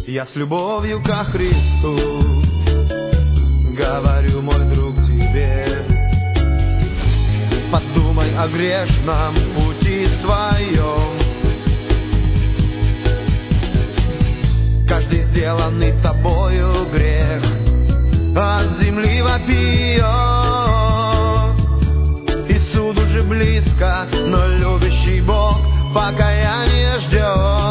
Я с любовью ко Христу говорю, мой друг, тебе: подумай о грешном пути своем. Каждый сделанный тобою грех от земли вопиет, и суд уже близко, но любящий Бог покаяние ждет.